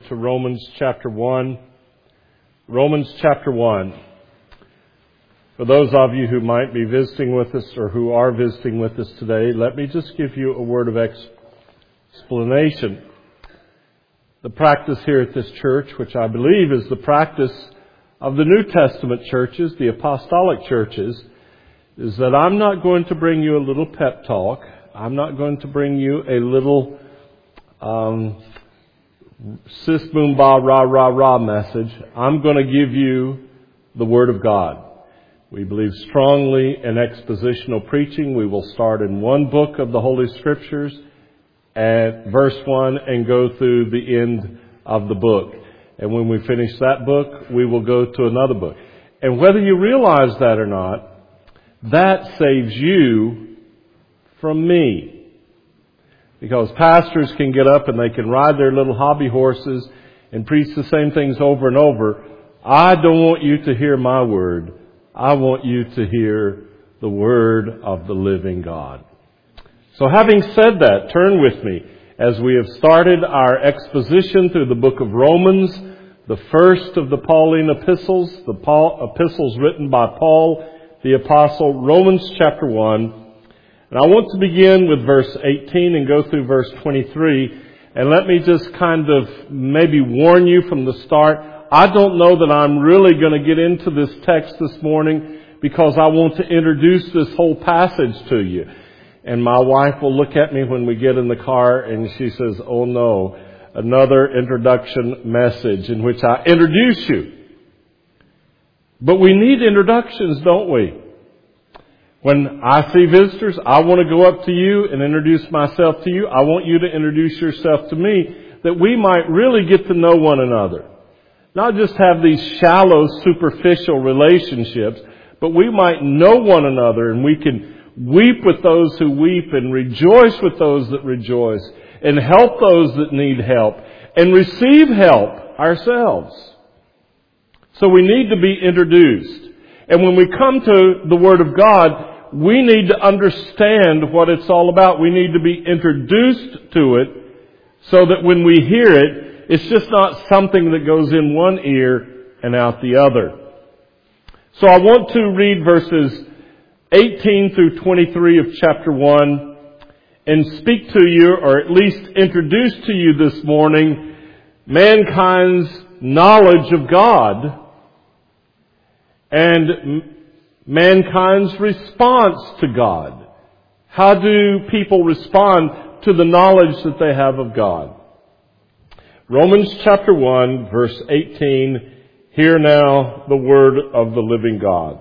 To Romans chapter 1. Romans chapter 1. For those of you who might be visiting with us or who are visiting with us today, let me just give you a word of explanation. The practice here at this church, which I believe is the practice of the New Testament churches, the apostolic churches, is that I'm not going to bring you a little pep talk. I'm not going to bring you a little sis boom ba rah rah rah message. I'm going to give you the Word of God. We believe strongly in expositional preaching. We will start in one book of the Holy Scriptures at verse 1 and go through the end of the book. And when we finish that book, we will go to another book. And whether you realize that or not, that saves you from me. Because pastors can get up and they can ride their little hobby horses and preach the same things over and over. I don't want you to hear my word. I want you to hear the word of the living God. So having said that, turn with me as we have started our exposition through the book of Romans, the first of the Pauline epistles, epistles written by Paul, the apostle, Romans chapter 1. And I want to begin with verse 18 and go through verse 23. And let me just kind of maybe warn you from the start. I don't know that I'm really going to get into this text this morning because I want to introduce this whole passage to you. And my wife will look at me when we get in the car and she says, "Oh no, another introduction message in which I introduce you." But we need introductions, don't we? When I see visitors, I want to go up to you and introduce myself to you. I want you to introduce yourself to me, that we might really get to know one another. Not just have these shallow, superficial relationships, but we might know one another and we can weep with those who weep and rejoice with those that rejoice and help those that need help and receive help ourselves. So we need to be introduced. And when we come to the Word of God, we need to understand what it's all about. We need to be introduced to it so that when we hear it, it's just not something that goes in one ear and out the other. So I want to read verses 18 through 23 of chapter 1 and speak to you, or at least introduce to you this morning, mankind's knowledge of God and mankind's response to God. How do people respond to the knowledge that they have of God? Romans chapter 1, verse 18. Hear now the word of the living God.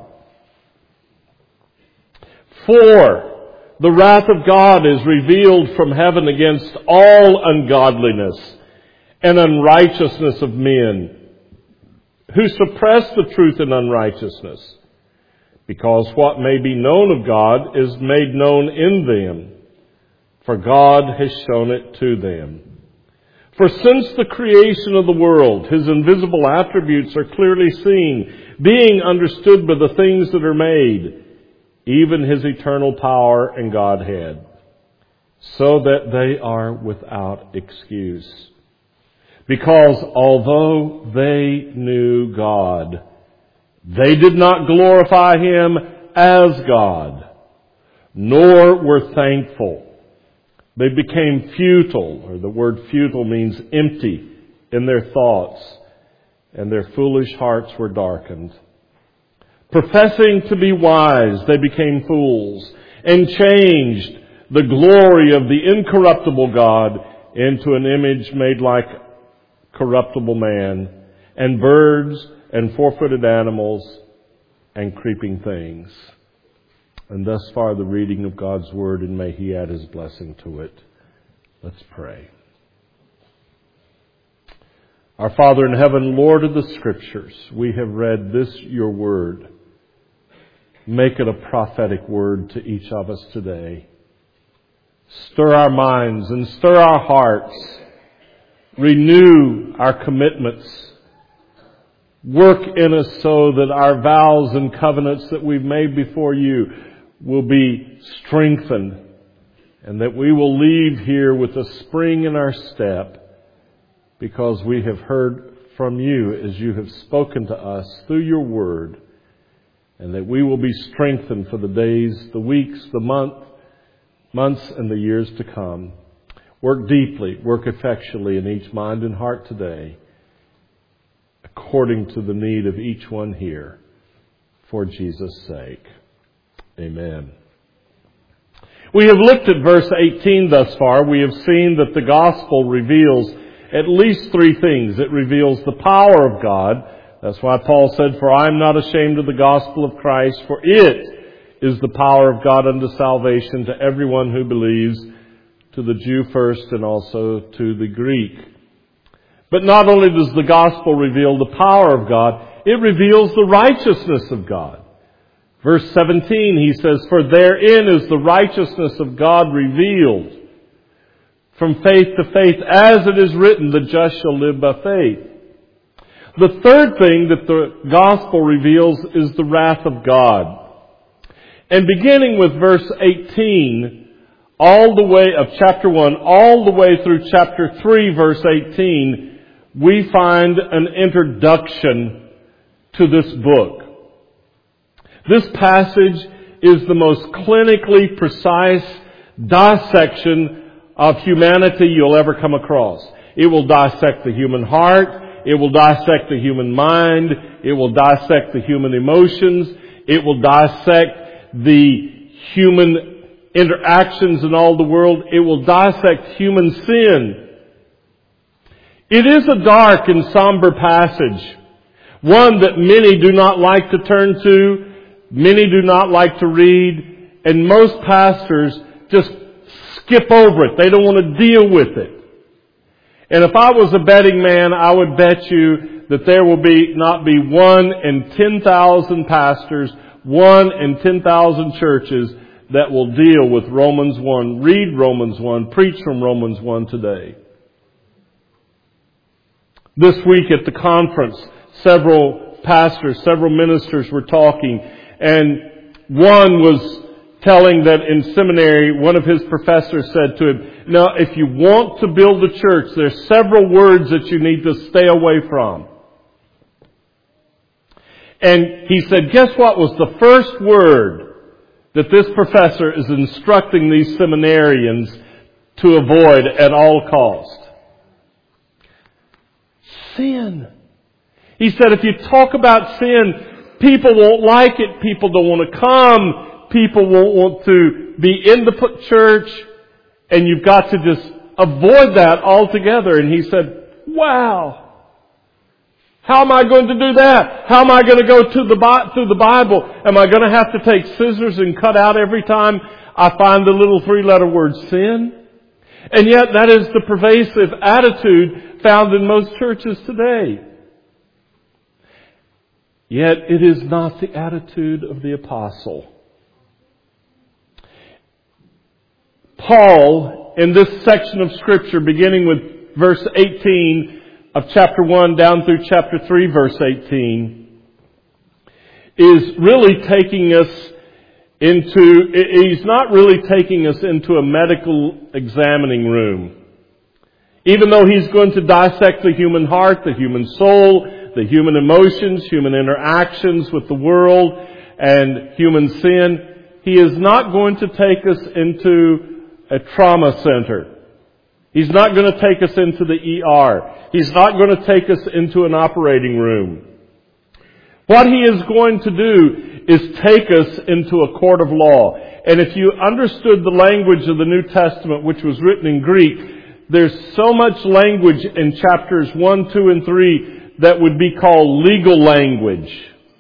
For the wrath of God is revealed from heaven against all ungodliness and unrighteousness of men, who suppress the truth in unrighteousness, because what may be known of God is made known in them, for God has shown it to them. For since the creation of the world, His invisible attributes are clearly seen, being understood by the things that are made, even His eternal power and Godhead, so that they are without excuse. Because although they knew God, they did not glorify Him as God, nor were thankful. They became futile, or the word futile means empty, in their thoughts, and their foolish hearts were darkened. Professing to be wise, they became fools, and changed the glory of the incorruptible God into an image made like corruptible man, and birds, and four-footed animals, and creeping things. And thus far the reading of God's Word, and may He add His blessing to it. Let's pray. Our Father in heaven, Lord of the Scriptures, we have read this, your Word. Make it a prophetic word to each of us today. Stir our minds and stir our hearts. Renew our commitments. Work in us so that our vows and covenants that we've made before you will be strengthened, and that we will leave here with a spring in our step, because we have heard from you as you have spoken to us through your word, and that we will be strengthened for the days, the weeks, the months, and the years to come. Work deeply, work effectually in each mind and heart today, according to the need of each one here, for Jesus' sake. Amen. We have looked at verse 18 thus far. We have seen that the gospel reveals at least three things. It reveals the power of God. That's why Paul said, "For I am not ashamed of the gospel of Christ, for it is the power of God unto salvation to everyone who believes, to the Jew first and also to the Greek." But not only does the gospel reveal the power of God, it reveals the righteousness of God. Verse 17, he says, "For therein is the righteousness of God revealed, from faith to faith, as it is written, the just shall live by faith." The third thing that the gospel reveals is the wrath of God. And beginning with verse 18, all the way of chapter 1, all the way through chapter 3, verse 18, we find an introduction to this book. This passage is the most clinically precise dissection of humanity you'll ever come across. It will dissect the human heart. It will dissect the human mind. It will dissect the human emotions. It will dissect the human interactions in all the world. It will dissect human sin. It is a dark and somber passage, one that many do not like to turn to, many do not like to read, and most pastors just skip over it. They don't want to deal with it. And if I was a betting man, I would bet you that there will not be 1 in 10,000 pastors, 1 in 10,000 churches that will deal with Romans 1, read Romans 1, preach from Romans 1 today. This week at the conference, several pastors, several ministers were talking, and one was telling that in seminary, one of his professors said to him, "Now, if you want to build a church, there's several words that you need to stay away from." And he said, guess what was the first word that this professor is instructing these seminarians to avoid at all cost? Sin. He said, if you talk about sin, people won't like it. People don't want to come. People won't want to be in the church. And you've got to just avoid that altogether. And he said, wow. How am I going to do that? How am I going to go through the Bible? Am I going to have to take scissors and cut out every time I find the little 3-letter word sin? And yet that is the pervasive attitude found in most churches today. Yet it is not the attitude of the apostle. Paul, in this section of Scripture, beginning with verse 18 of chapter 1 down through chapter 3, verse 18, is really taking us he's not really taking us into a medical examining room. Even though he's going to dissect the human heart, the human soul, the human emotions, human interactions with the world, and human sin, he is not going to take us into a trauma center. He's not going to take us into the ER. He's not going to take us into an operating room. What he is going to do is take us into a court of law. And if you understood the language of the New Testament, which was written in Greek, there's so much language in chapters 1, 2, and 3 that would be called legal language.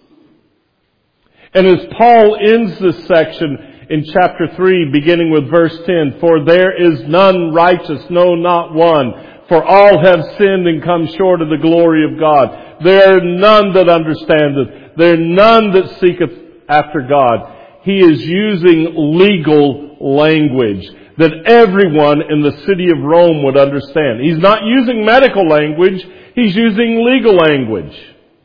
And as Paul ends this section in chapter 3, beginning with verse 10, "For there is none righteous, no, not one. For all have sinned and come short of the glory of God. There are none that understandeth. There are none that seeketh after God." He is using legal language that everyone in the city of Rome would understand. He's not using medical language. He's using legal language.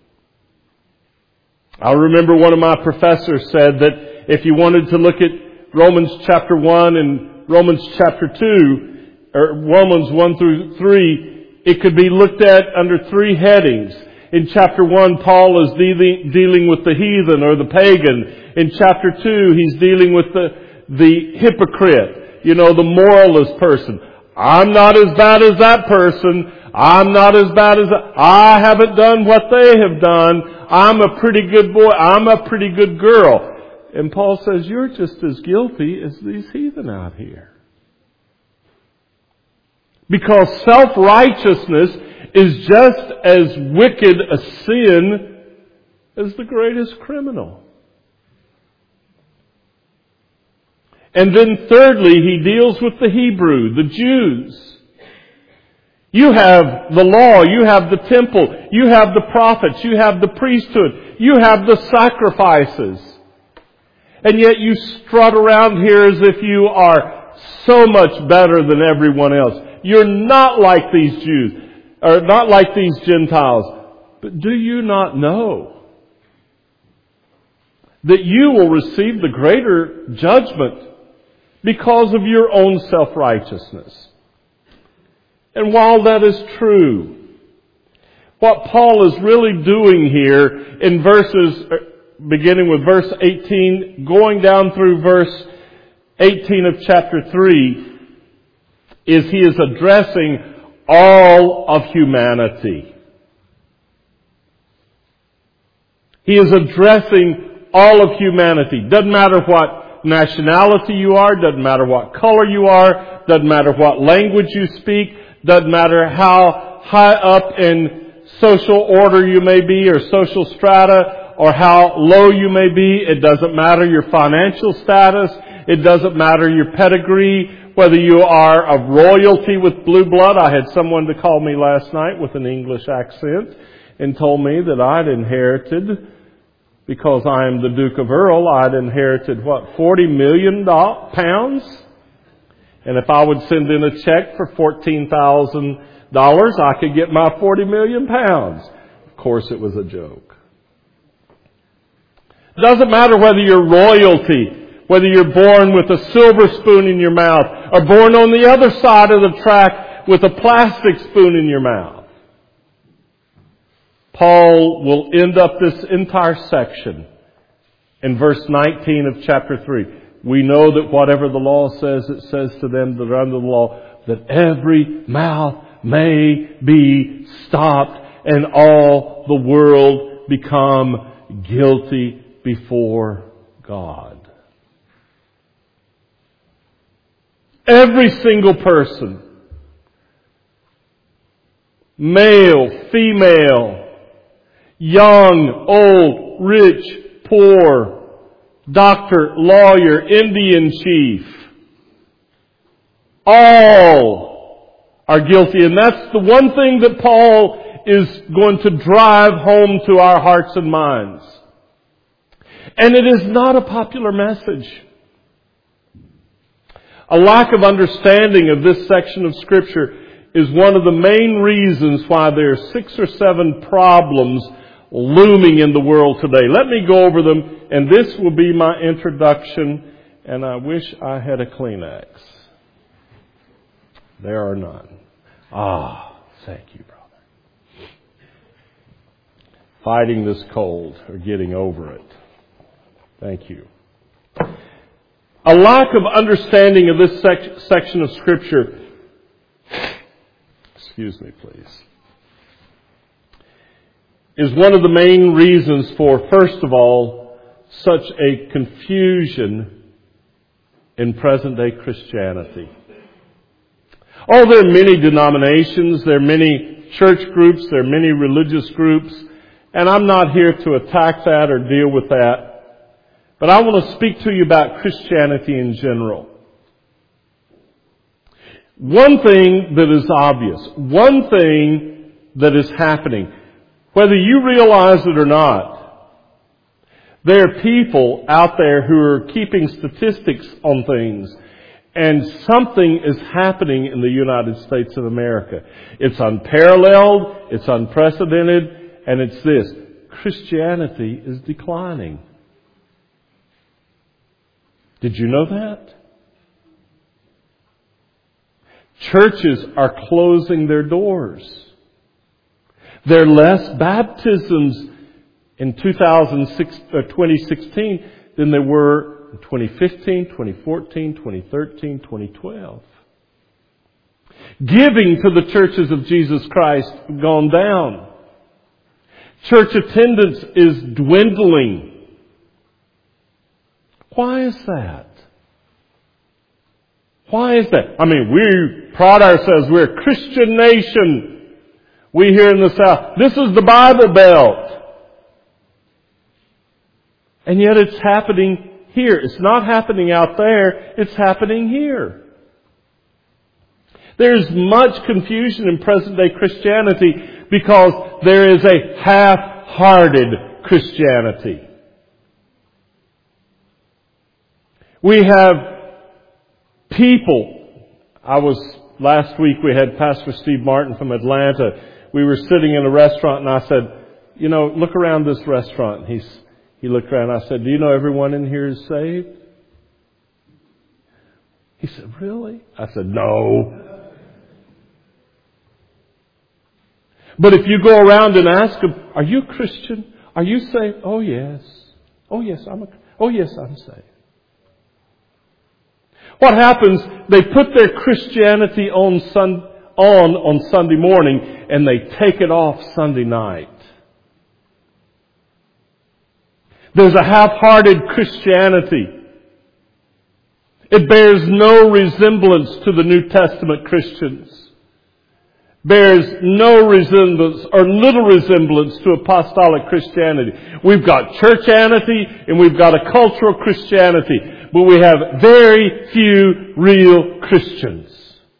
I remember one of my professors said that if you wanted to look at Romans chapter 1 and Romans chapter 2, or Romans 1 through 3, It could be looked at under three headings. In chapter 1, Paul is dealing with the heathen or the pagan. In chapter 2, he's dealing with the hypocrite, the moralist person. I'm not as bad as that person. I'm not as bad as I haven't done what they have done. I'm a pretty good boy. I'm a pretty good girl. And Paul says, you're just as guilty as these heathen out here. Because self-righteousness is just as wicked a sin as the greatest criminal. And then thirdly, he deals with the Hebrew, the Jews. You have the law, you have the temple, you have the prophets, you have the priesthood, you have the sacrifices. And yet you strut around here as if you are so much better than everyone else. You're not like these Jews, or not like these Gentiles. But do you not know that you will receive the greater judgment because of your own self-righteousness? And while that is true, what Paul is really doing here in beginning with verse 18, going down through verse 18 of chapter 3, is he is addressing all of humanity. He is addressing all of humanity. Doesn't matter what nationality you are, doesn't matter what color you are, doesn't matter what language you speak, doesn't matter how high up in social order you may be or social strata or how low you may be. It doesn't matter your financial status. It doesn't matter your pedigree. Whether you are of royalty with blue blood. I had someone to call me last night with an English accent and told me that I'd inherited, because I am the Duke of Earl, I'd inherited, £40 million? And if I would send in a check for $14,000, I could get my £40 million. Of course, it was a joke. Doesn't matter whether you're royalty, whether you're born with a silver spoon in your mouth or born on the other side of the track with a plastic spoon in your mouth. Paul will end up this entire section in verse 19 of chapter 3. We know that whatever the law says, it says to them that are under the law, that every mouth may be stopped and all the world become guilty before God. Every single person, male, female, young, old, rich, poor, doctor, lawyer, Indian chief, all are guilty. And that's the one thing that Paul is going to drive home to our hearts and minds. And it is not a popular message. A lack of understanding of this section of Scripture is one of the main reasons why there are 6 or 7 problems looming in the world today. Let me go over them, and this will be my introduction, and I wish I had a Kleenex. There are none. Thank you, brother. Fighting this cold or getting over it. Thank you. A lack of understanding of this section of Scripture, excuse me please, is one of the main reasons for, first of all, such a confusion in present-day Christianity. Oh, there are many denominations, there are many church groups, there are many religious groups, and I'm not here to attack that or deal with that. But I want to speak to you about Christianity in general. One thing that is obvious, one thing that is happening, whether you realize it or not, there are people out there who are keeping statistics on things, and something is happening in the United States of America. It's unparalleled, it's unprecedented, and it's this: Christianity is declining. Did you know that? Churches are closing their doors. There are less baptisms in 2016 than there were in 2015, 2014, 2013, 2012. Giving to the churches of Jesus Christ gone down. Church attendance is dwindling. Why is that? Why is that? I mean, we pride ourselves, we're a Christian nation. We here in the South, this is the Bible Belt. And yet it's happening here. It's not happening out there, it's happening here. There's much confusion in present-day Christianity because there is a half-hearted Christianity. We have people. Last week we had Pastor Steve Martin from Atlanta. We were sitting in a restaurant and I said, look around this restaurant. He looked around and I said, do you know everyone in here is saved? He said, really? I said, no. But if you go around and ask them, are you a Christian? Are you saved? Oh yes. Oh yes, I'm saved. What happens? They put their Christianity on Sunday morning and they take it off Sunday night. There's a half-hearted Christianity. It bears no resemblance to the New Testament Christians. Bears no resemblance or little resemblance to apostolic Christianity. We've got churchianity and we've got a cultural Christianity, but we have very few real Christians.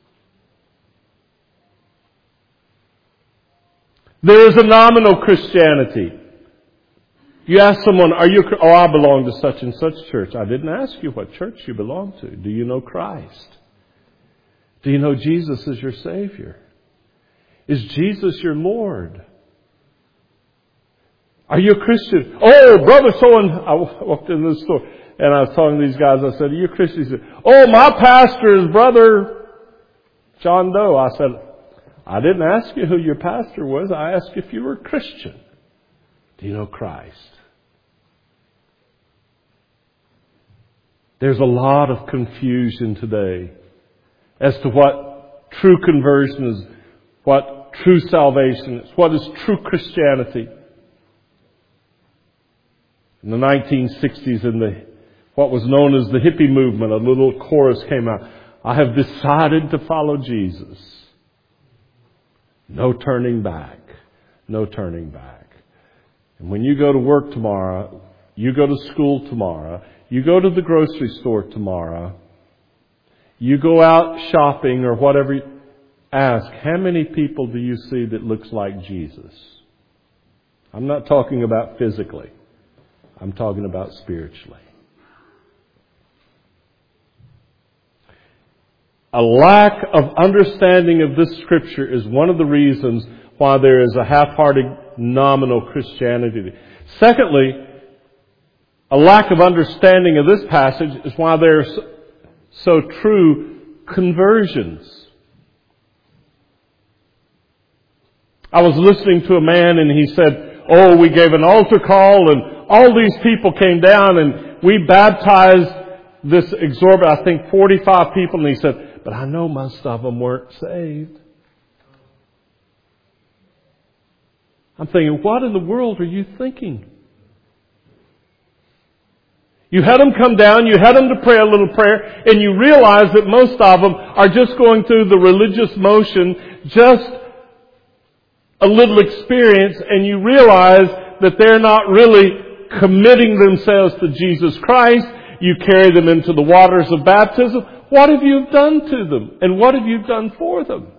There is a nominal Christianity. You ask someone, I belong to such and such church. I didn't ask you what church you belong to. Do you know Christ? Do you know Jesus as your Savior? Is Jesus your Lord? Are you a Christian? Oh, brother I walked into the store and I was talking to these guys. I said, are you a Christian? He said, oh, my pastor is Brother John Doe. I said, I didn't ask you who your pastor was. I asked if you were a Christian. Do you know Christ? There's a lot of confusion today as to what true conversion is, what true salvation is, what is true Christianity. In the 1960s, in what was known as the hippie movement, a little chorus came out. I have decided to follow Jesus. No turning back. No turning back. And when you go to work tomorrow, you go to school tomorrow, you go to the grocery store tomorrow, you go out shopping or whatever, ask, how many people do you see that looks like Jesus? I'm not talking about physically. I'm talking about spiritually. A lack of understanding of this Scripture is one of the reasons why there is a half-hearted nominal Christianity. Secondly, a lack of understanding of this passage is why there are so true conversions. I was listening to a man and he said, oh, we gave an altar call and all these people came down and we baptized this exorbitant, I think 45 people. And he said, but I know most of them weren't saved. I'm thinking, what in the world are you thinking? You had them come down, you had them to pray a little prayer, and you realize that most of them are just going through the religious motion, just a little experience, and you realize that they're not really committing themselves to Jesus Christ. You carry them into the waters of baptism. What have you done to them? And what have you done for them?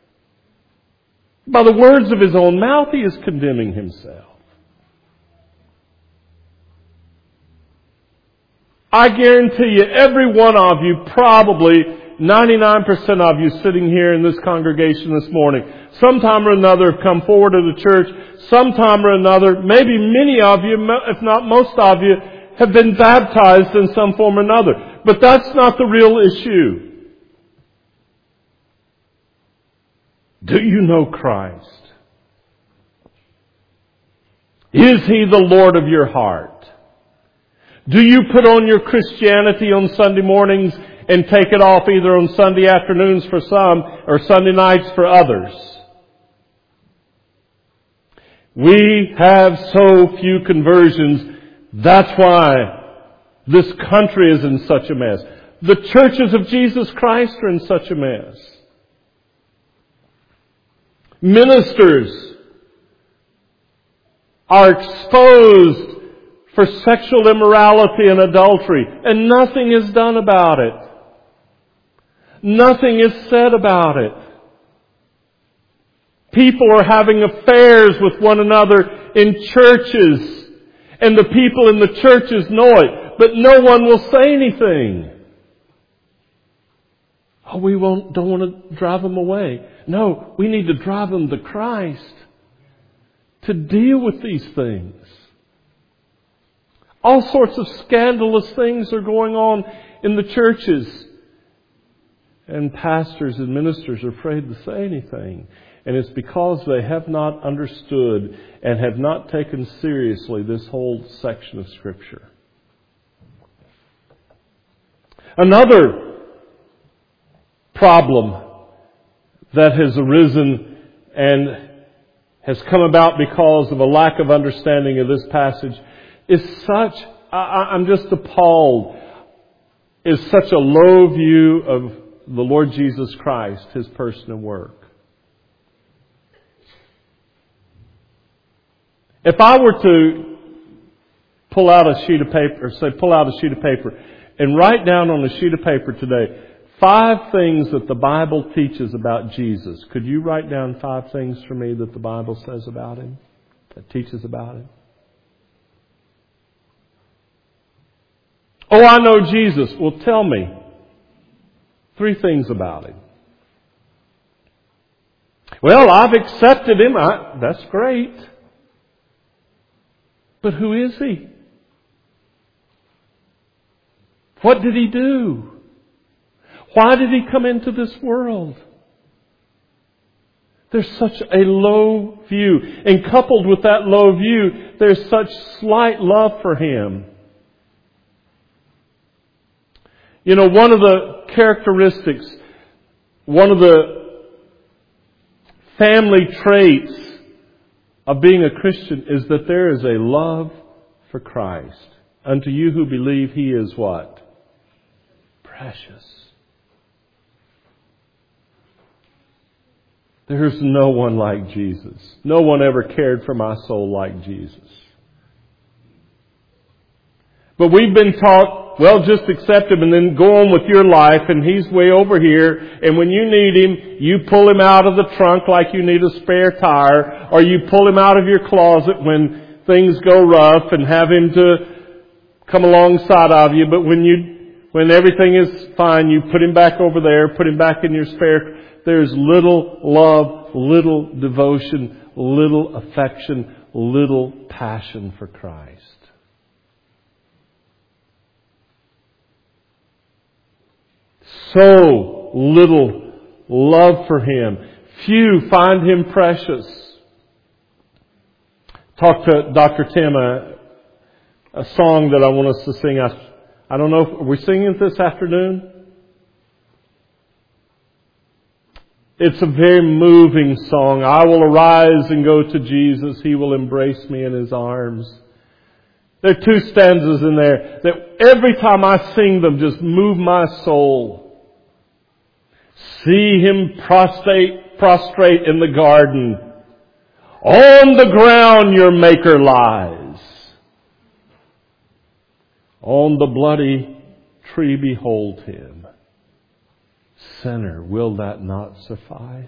By the words of his own mouth, he is condemning himself. I guarantee you, every one of you, probably 99% of you sitting here in this congregation this morning, sometime or another have come forward to the church, sometime or another, maybe many of you, if not most of you, have been baptized in some form or another. But that's not the real issue. Do you know Christ? Is He the Lord of your heart? Do you put on your Christianity on Sunday mornings and take it off either on Sunday afternoons for some or Sunday nights for others? We have so few conversions. That's why this country is in such a mess. The churches of Jesus Christ are in such a mess. Ministers are exposed for sexual immorality and adultery, and nothing is done about it. Nothing is said about it. People are having affairs with one another in churches, and the people in the churches know it, but no one will say anything. Oh, don't want to drive them away. No, we need to drive them to Christ to deal with these things. All sorts of scandalous things are going on in the churches. And pastors and ministers are afraid to say anything. And it's because they have not understood and have not taken seriously this whole section of Scripture. Another problem that has arisen and has come about because of a lack of understanding of this passage is such, I'm just appalled, is such a low view of the Lord Jesus Christ, His person and work. If I were to pull out a sheet of paper and write down on a sheet of paper today 5 things that the Bible teaches about Jesus, could you write down 5 things for me that the Bible says about Him, that teaches about Him? Oh, I know Jesus. Well, tell me 3 things about Him. Well, I've accepted Him. That's great. But who is He? What did He do? Why did He come into this world? There's such a low view. And coupled with that low view, there's such slight love for Him. You know, one of the characteristics, one of the family traits of being a Christian is that there is a love for Christ. Unto you who believe He is what? Precious. There's no one like Jesus. No one ever cared for my soul like Jesus. But we've been taught, well, just accept Him and then go on with your life, and He's way over here, and when you need Him, you pull Him out of the trunk like you need a spare tire, or you pull Him out of your closet when things go rough and have Him to come alongside of you. But when everything is fine, you put Him back over there, put Him back in your spare. There's little love, little devotion, little affection, little passion for Christ. So little love for Him. Few find Him precious. Talk to Dr. Tim, a song that I want us to sing. I don't know if we're singing it this afternoon. It's a very moving song. I will arise and go to Jesus. He will embrace me in His arms. There are 2 stanzas in there that every time I sing them just move my soul. See Him prostrate in the garden. On the ground your Maker lies. On the bloody tree behold Him. Sinner, will that not suffice?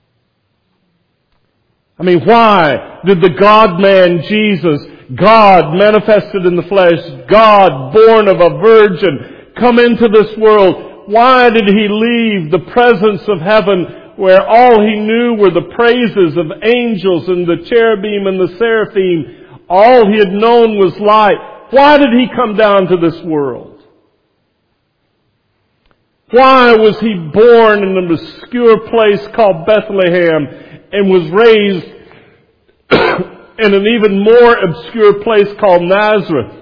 I mean, why did the God-man Jesus, God manifested in the flesh, God born of a virgin, come into this world? Why did He leave the presence of heaven where all He knew were the praises of angels and the cherubim and the seraphim? All He had known was light. Why did He come down to this world? Why was He born in an obscure place called Bethlehem and was raised in an even more obscure place called Nazareth?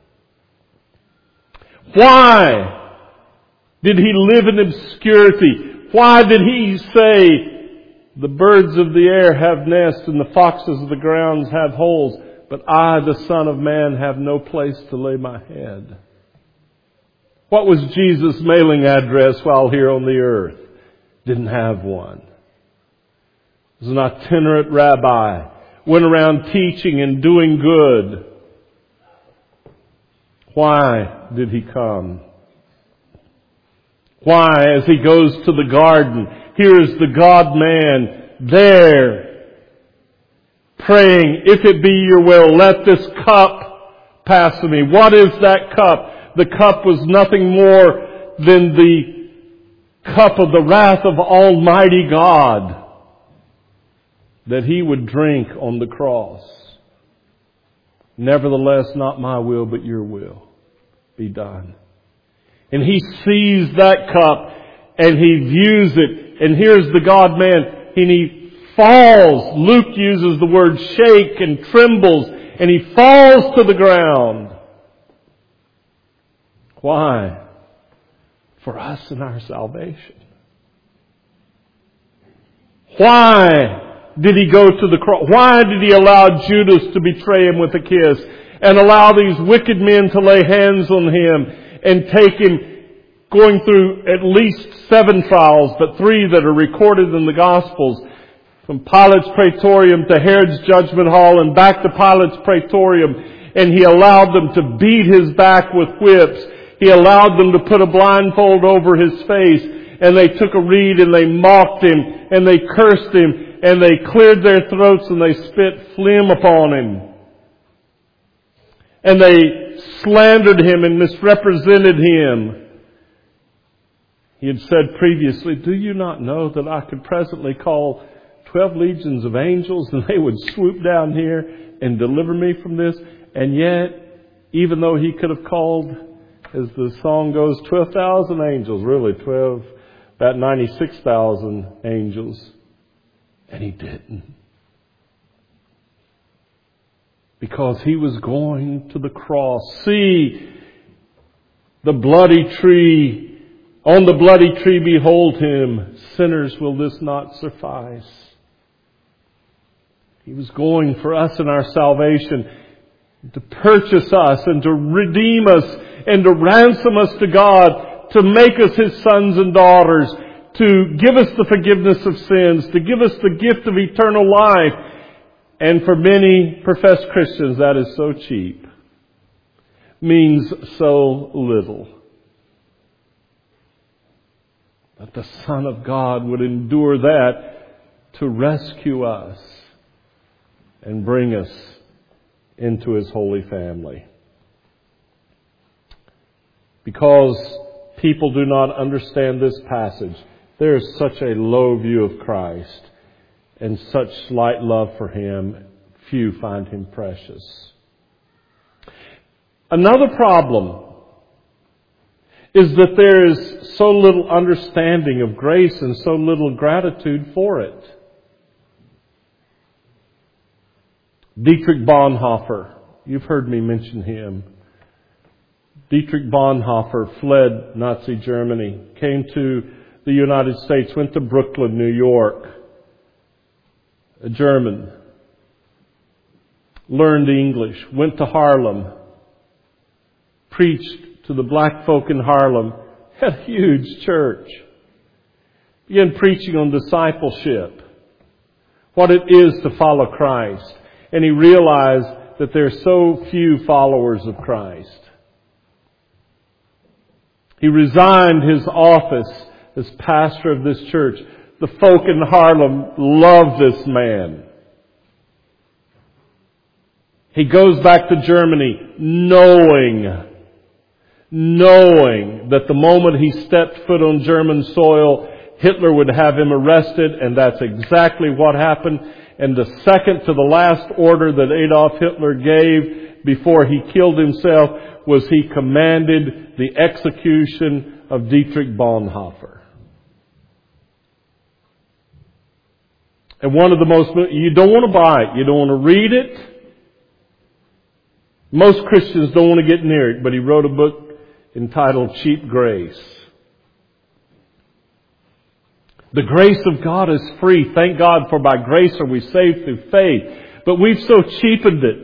Why did He live in obscurity? Why did He say, the birds of the air have nests and the foxes of the grounds have holes, but I, the Son of Man, have no place to lay my head? What was Jesus' mailing address while here on the earth? Didn't have one. He was an itinerant rabbi. Went around teaching and doing good. Why did He come? Why, as He goes to the garden, here is the God-man there, praying, if it be your will, let this cup pass from me. What is that cup? The cup was nothing more than the cup of the wrath of Almighty God that He would drink on the cross. Nevertheless, not my will, but your will be done. And He sees that cup and He views it. And here's the God-man. And He falls. Luke uses the word shake and trembles. And He falls to the ground. Why? For us and our salvation. Why did He go to the cross? Why did He allow Judas to betray Him with a kiss and allow these wicked men to lay hands on Him and take Him, going through at least 7 trials, but 3 that are recorded in the Gospels, from Pilate's Praetorium to Herod's judgment hall and back to Pilate's Praetorium, and He allowed them to beat His back with whips. He allowed them to put a blindfold over His face, and they took a reed and they mocked Him, and they cursed Him, and they cleared their throats and they spit phlegm upon Him. And they slandered Him and misrepresented Him. He had said previously, do you not know that I could presently call 12 legions of angels and they would swoop down here and deliver me from this? And yet, even though He could have called, as the song goes, 12,000 angels, really about 96,000 angels, and He didn't. Because He was going to the cross. See the bloody tree. On the bloody tree behold Him. Sinners, will this not suffice? He was going for us in our salvation, to purchase us and to redeem us and to ransom us to God, to make us His sons and daughters, to give us the forgiveness of sins, to give us the gift of eternal life. And for many professed Christians, that is so cheap. Means so little. That the Son of God would endure that to rescue us and bring us into His holy family. Because people do not understand this passage, there is such a low view of Christ and such slight love for Him, few find Him precious. Another problem is that there is so little understanding of grace and so little gratitude for it. Dietrich Bonhoeffer, you've heard me mention him. Dietrich Bonhoeffer fled Nazi Germany, came to the United States, went to Brooklyn, New York, a German, learned English, went to Harlem, preached to the black folk in Harlem, had a huge church, began preaching on discipleship, what it is to follow Christ. And he realized that there are so few followers of Christ. He resigned his office as pastor of this church. The folk in Harlem loved this man. He goes back to Germany knowing that the moment he stepped foot on German soil, Hitler would have him arrested, and that's exactly what happened. And the second to the last order that Adolf Hitler gave before he killed himself was he commanded the execution of Dietrich Bonhoeffer. And one of the most, you don't want to buy it. You don't want to read it. Most Christians don't want to get near it, but he wrote a book entitled Cheap Grace. The grace of God is free. Thank God, for by grace are we saved through faith. But we've so cheapened it.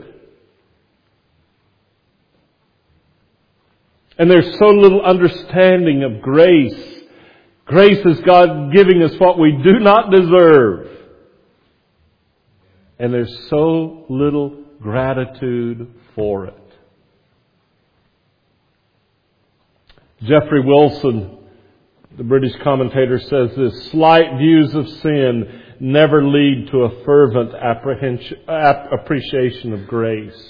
And there's so little understanding of grace. Grace is God giving us what we do not deserve. And there's so little gratitude for it. Jeffrey Wilson, the British commentator, says this: slight views of sin never lead to a fervent appreciation of grace.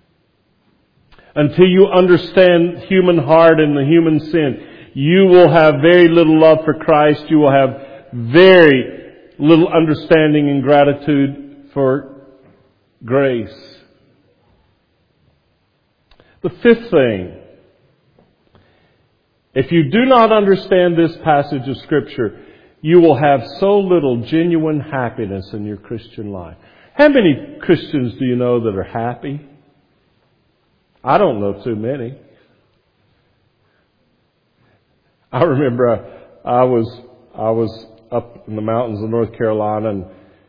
Until you understand human heart and the human sin, you will have very little love for Christ. You will have very little understanding and gratitude for grace. The fifth thing, if you do not understand this passage of Scripture, you will have so little genuine happiness in your Christian life. How many Christians do you know that are happy? I don't know too many. I remember I was up in the mountains of North Carolina, and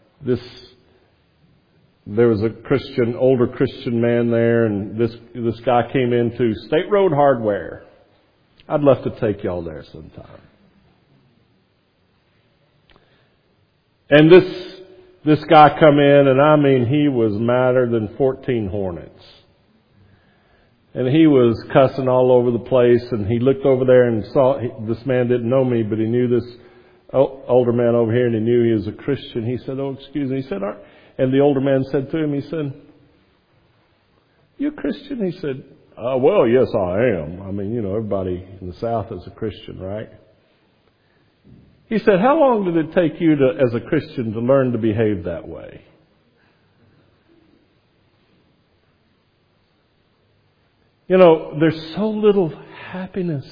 there was a older Christian man there, and this guy came into State Road Hardware. I'd love to take y'all there sometime. And this guy come in, and I mean, he was madder than 14 hornets. And he was cussing all over the place, and he looked over there and saw, this man didn't know me, but he knew this older man over here, and he knew he was a Christian. He said, "Oh, excuse me." He said, and the older man said to him, he said, "You a Christian?" He said, "Well, yes, I am. I mean, everybody in the South is a Christian, right?" He said, "How long did it take you as a Christian to learn to behave that way?" There's so little happiness.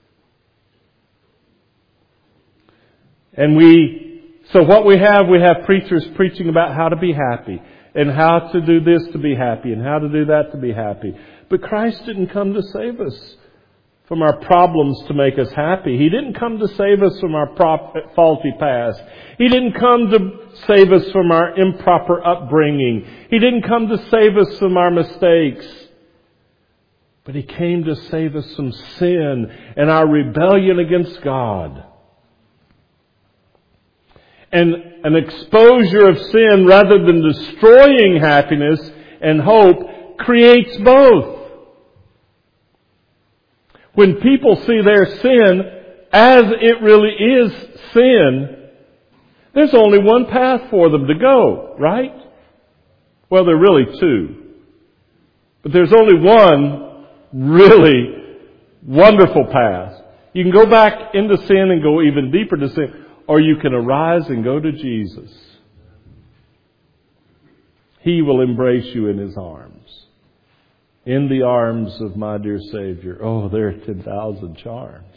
And so what we have preachers preaching about how to be happy, and how to do this to be happy, and how to do that to be happy. But Christ didn't come to save us from our problems to make us happy. He didn't come to save us from our faulty past. He didn't come to save us from our improper upbringing. He didn't come to save us from our mistakes. But He came to save us from sin and our rebellion against God. And an exposure of sin, rather than destroying happiness and hope, creates both. When people see their sin as it really is sin, there's only one path for them to go, right? Well, there are really two. But there's only one really wonderful path. You can go back into sin and go even deeper to sin, or you can arise and go to Jesus. He will embrace you in His arms. In the arms of my dear Savior. Oh, there are 10,000 charms.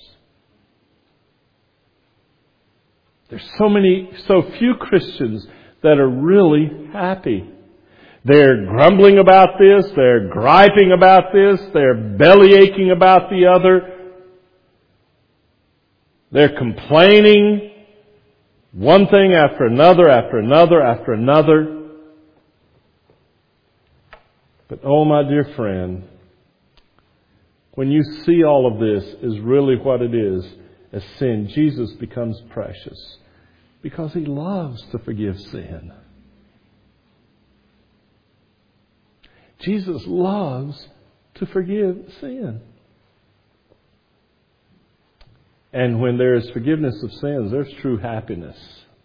There's so few Christians that are really happy. They're grumbling about this, they're griping about this, they're bellyaching about the other. They're complaining one thing after another, after another, after another. But oh, my dear friend, when you see all of this is really what it is as sin, Jesus becomes precious because He loves to forgive sin. Jesus loves to forgive sin. And when there is forgiveness of sins, there's true happiness.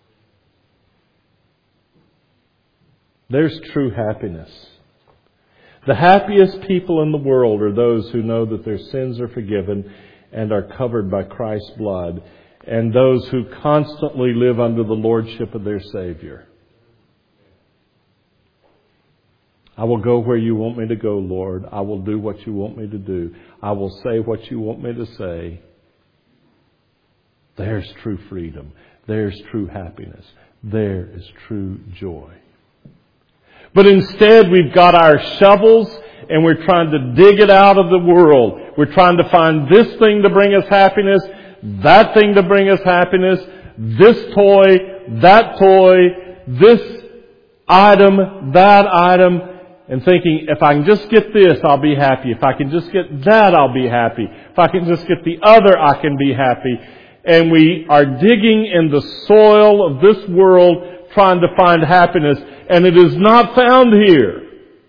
There's true happiness. The happiest people in the world are those who know that their sins are forgiven and are covered by Christ's blood, and those who constantly live under the lordship of their Savior. I will go where you want me to go, Lord. I will do what you want me to do. I will say what you want me to say. there's true freedom. There's true happiness. There is true joy. But instead, we've got our shovels and we're trying to dig it out of the world. We're trying to find this thing to bring us happiness, that thing to bring us happiness, this toy, this item, that item, and thinking, if I can just get this, I'll be happy. If I can just get that, I'll be happy. If I can just get the other, I can be happy. And we are digging in the soil of this world trying to find happiness, and it is not found here.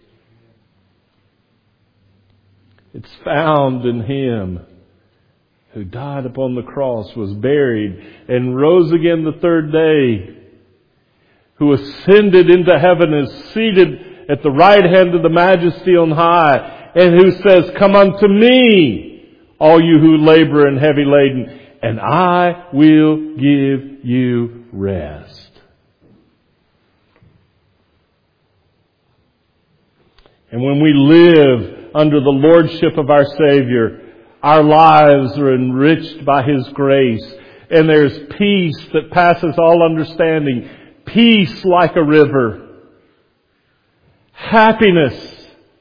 It's found in Him who died upon the cross, was buried, and rose again the third day, who ascended into heaven and is seated at the right hand of the Majesty on high, and who says, "Come unto me, all you who labor and heavy laden, and I will give you rest." And when we live under the lordship of our Savior, our lives are enriched by His grace, and there's peace that passes all understanding, peace like a river, happiness.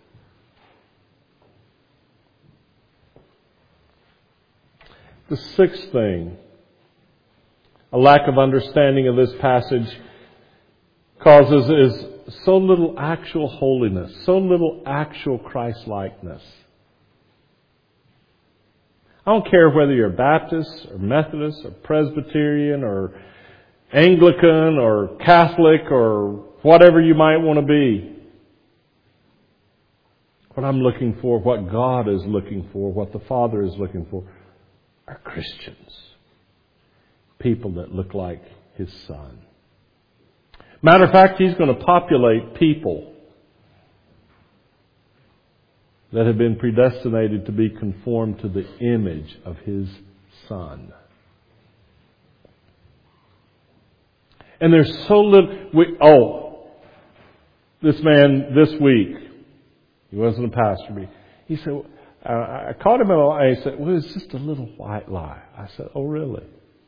The sixth thing, a lack of understanding of this passage causes is so little actual holiness, so little actual Christ-likeness. I don't care whether you're Baptist or Methodist or Presbyterian or Anglican or Catholic or whatever you might want to be. What I'm looking for, what God is looking for, what the Father is looking for, are Christians. People that look like His Son. Matter of fact, He's going to populate people that have been predestinated to be conformed to the image of His Son. And there's so little... this man this week, he wasn't a pastor, he said, I caught him in a lie. He said, "Well, it's just a little white lie." I said, "Oh, really?"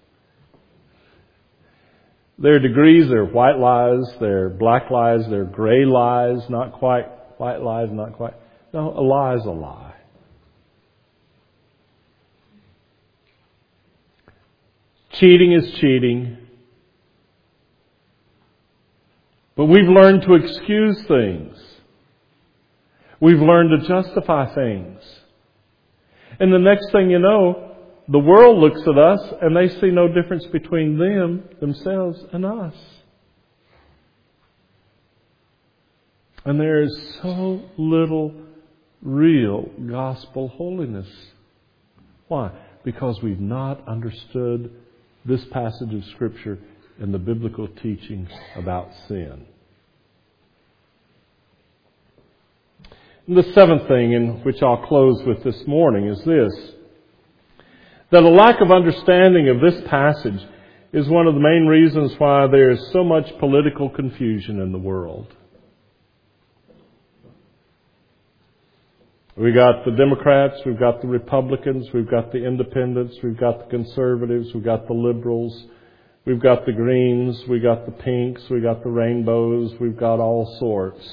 There are degrees. There are white lies. There are black lies. There are gray lies. Not quite white lies. Not quite. No, a lie is a lie. Cheating is cheating. But we've learned to excuse things. We've learned to justify things. And the next thing you know, the world looks at us and they see no difference between themselves, and us. And there is so little real gospel holiness. Why? Because we've not understood this passage of Scripture and the biblical teachings about sin. And the seventh thing, in which I'll close with this morning, is this: that a lack of understanding of this passage is one of the main reasons why there is so much political confusion in the world. We got the Democrats, we've got the Republicans, we've got the Independents, we've got the Conservatives, we've got the Liberals, we've got the Greens, we've got the Pinks, we've got the Rainbows, we've got all sorts.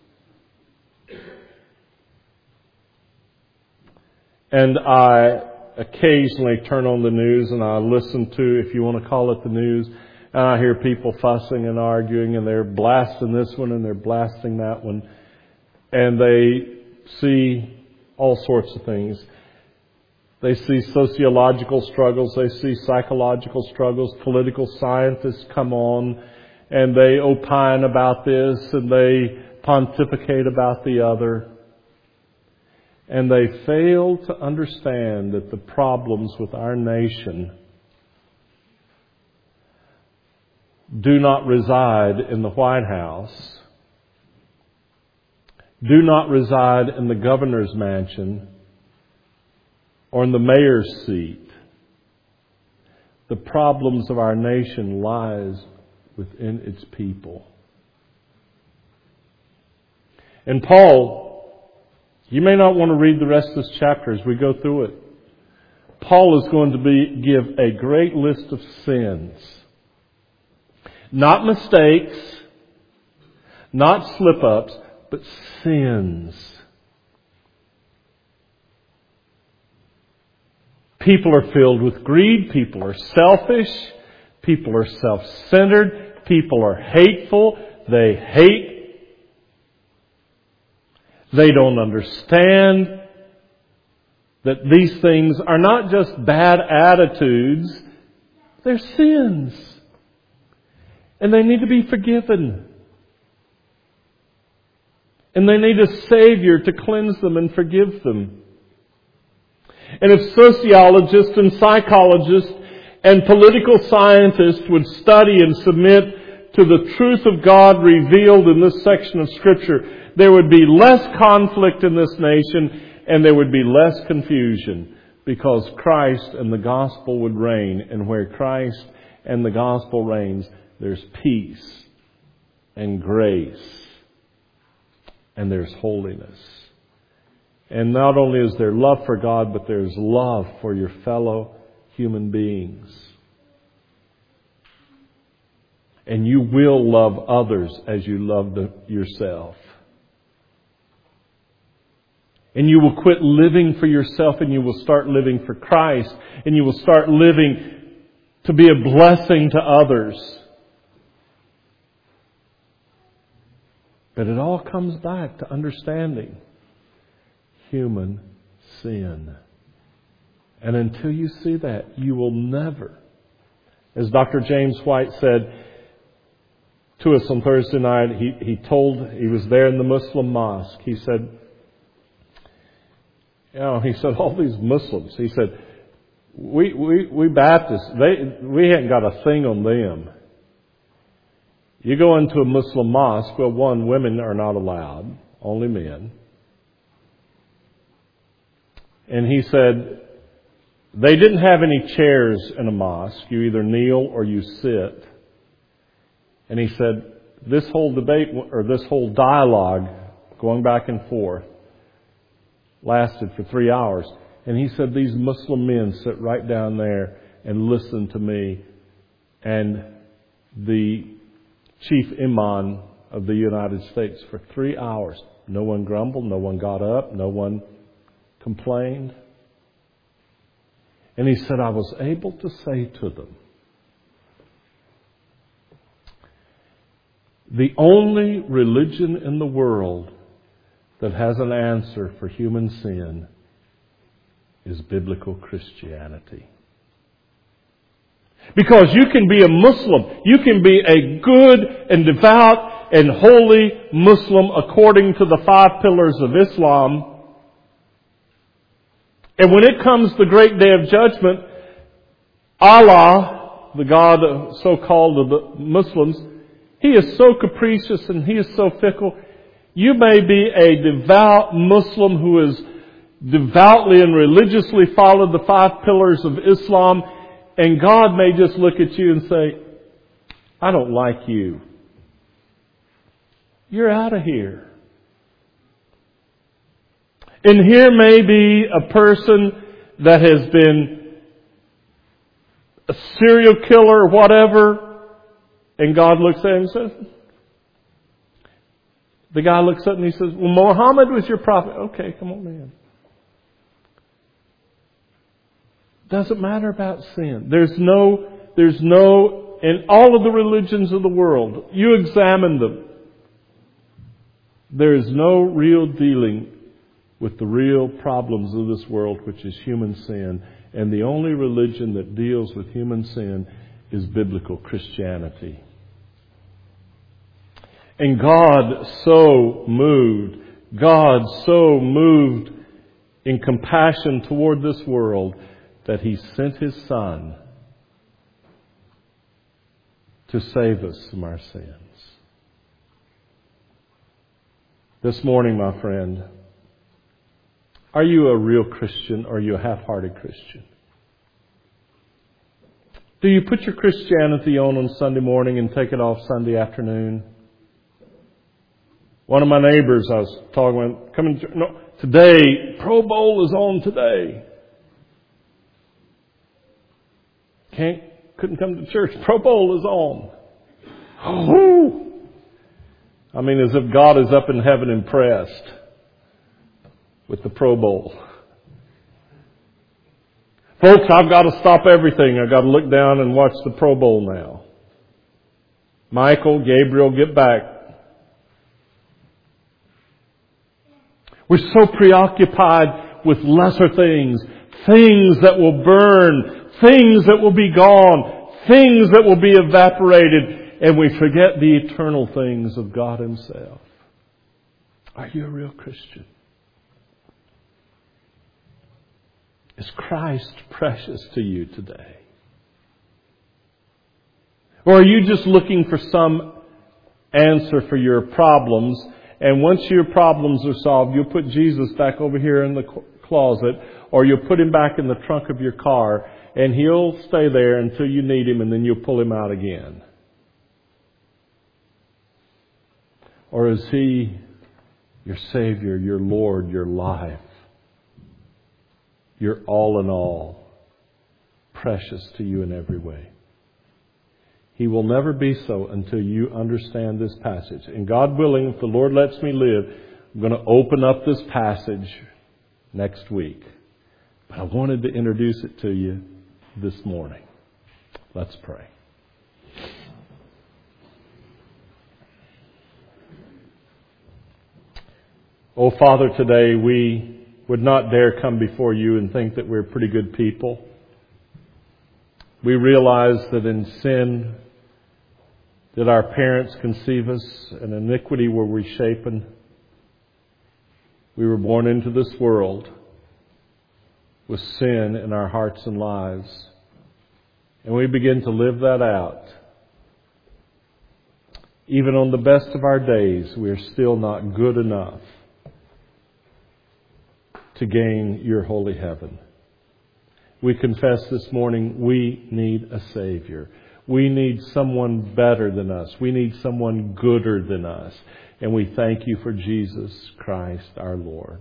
And I occasionally turn on the news and I listen to, if you want to call it the news, and I hear people fussing and arguing, and they're blasting this one and they're blasting that one, and they see all sorts of things. They see sociological struggles, they see psychological struggles, political scientists come on and they opine about this and they pontificate about the other. And they fail to understand that the problems with our nation do not reside in the White House, do not reside in the governor's mansion or in the mayor's seat. The problems of our nation lies within its people. And Paul, you may not want to read the rest of this chapter as we go through it. Paul is going to give a great list of sins. Not mistakes, not slip-ups, but sins. People are filled with greed. People are selfish. People are self-centered. People are hateful. They hate. They don't understand that these things are not just bad attitudes. They're sins. And they need to be forgiven. And they need a Savior to cleanse them and forgive them. And if sociologists and psychologists and political scientists would study and submit to the truth of God revealed in this section of Scripture, there would be less conflict in this nation and there would be less confusion, because Christ and the gospel would reign. And where Christ and the gospel reigns, there's peace and grace and there's holiness. And not only is there love for God, but there's love for your fellow human beings. And you will love others as you love yourself. And you will quit living for yourself and you will start living for Christ. And you will start living to be a blessing to others. But it all comes back to understanding human sin. And until you see that, you will never, as Dr. James White said to us on Thursday night, he was there in the Muslim mosque. He said, all these Muslims, he said, we Baptists, we ain't got a thing on them. You go into a Muslim mosque, well, one, women are not allowed, only men. And he said, they didn't have any chairs in a mosque. You either kneel or you sit. And he said, this whole debate, or this whole dialogue, going back and forth, lasted for 3 hours. And he said, these Muslim men sit right down there and listen to me. And the chief imam of the United States for 3 hours. No one grumbled, no one got up, no one complained. And he said, I was able to say to them, the only religion in the world that has an answer for human sin is biblical Christianity. Because you can be a Muslim, you can be a good and devout and holy Muslim according to the 5 pillars of Islam. And when it comes the great day of judgment, Allah, the God so-called of the Muslims, He is so capricious and He is so fickle. You may be a devout Muslim who has devoutly and religiously followed the 5 pillars of Islam, and God may just look at you and say, I don't like you. You're out of here. And here may be a person that has been a serial killer or whatever, and God looks at him and says, the guy looks up and he says, well, Muhammad was your prophet. Okay, come on, man. Doesn't matter about sin. There's no, in all of the religions of the world, you examine them, there is no real dealing with the real problems of this world, which is human sin. And the only religion that deals with human sin is biblical Christianity. And God so moved in compassion toward this world that He sent His Son to save us from our sins. This morning, my friend, are you a real Christian or are you a half-hearted Christian? Do you put your Christianity on Sunday morning and take it off Sunday afternoon? One of my neighbors I was talking with, today, Pro Bowl is on today. Couldn't come to church. Pro Bowl is on. Oh! I mean, as if God is up in heaven impressed with the Pro Bowl. Folks, I've got to stop everything. I've got to look down and watch the Pro Bowl now. Michael, Gabriel, get back. We're so preoccupied with lesser things. Things that will burn. Things that will be gone. Things that will be evaporated. And we forget the eternal things of God Himself. Are you a real Christian? Is Christ precious to you today? Or are you just looking for some answer for your problems, and once your problems are solved, you'll put Jesus back over here in the closet, or you'll put Him back in the trunk of your car, and He'll stay there until you need Him, and then you'll pull Him out again? Or is He your Savior, your Lord, your life, your all in all, precious to you in every way? He will never be so until you understand this passage. And God willing, if the Lord lets me live, I'm going to open up this passage next week. But I wanted to introduce it to you this morning. Let's pray. Oh, Father, today we would not dare come before you and think that we're pretty good people. We realize that in sin did our parents conceive us, and iniquity were we shapen. We were born into this world with sin in our hearts and lives. And we begin to live that out. Even on the best of our days, we are still not good enough to gain your holy heaven. We confess this morning we need a Savior. We need someone better than us. We need someone gooder than us. And we thank you for Jesus Christ our Lord,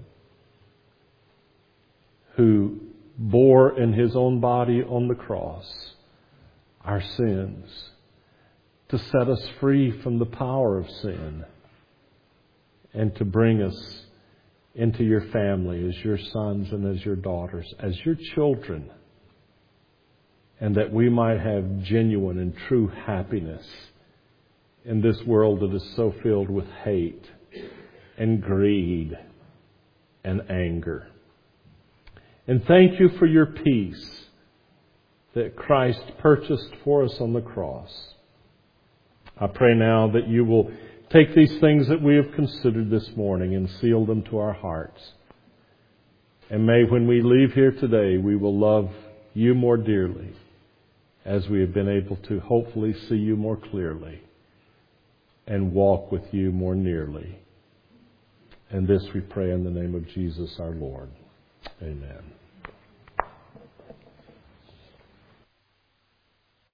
who bore in His own body on the cross our sins to set us free from the power of sin and to bring us into your family as your sons and as your daughters, as your children, and that we might have genuine and true happiness in this world that is so filled with hate and greed and anger. And thank you for your peace that Christ purchased for us on the cross. I pray now that you will take these things that we have considered this morning and seal them to our hearts. And may when we leave here today, we will love you more dearly as we have been able to hopefully see you more clearly and walk with you more nearly. And this we pray in the name of Jesus our Lord. Amen.